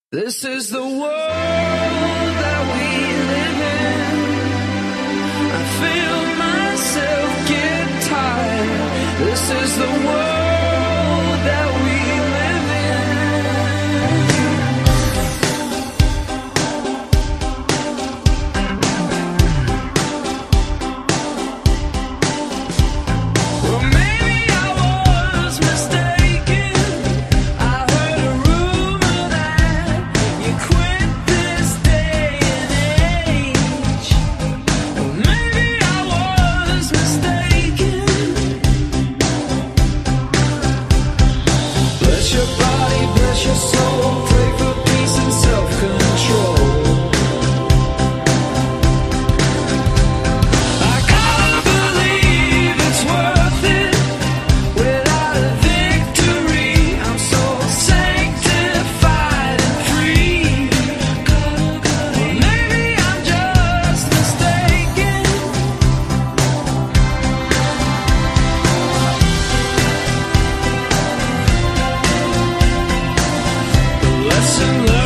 This is the world that we live in. I feel myself get tired. This is the world that we live in. Well, maybe I was mistaken. I heard a rumor that you quit this day and age. Well, maybe I was mistaken. Bless your body, bless your soul. Pray for peace and self-control. I can't believe it's worth it without a victory. I'm so sanctified and free. Well, maybe I'm just mistaken. Lesson learned.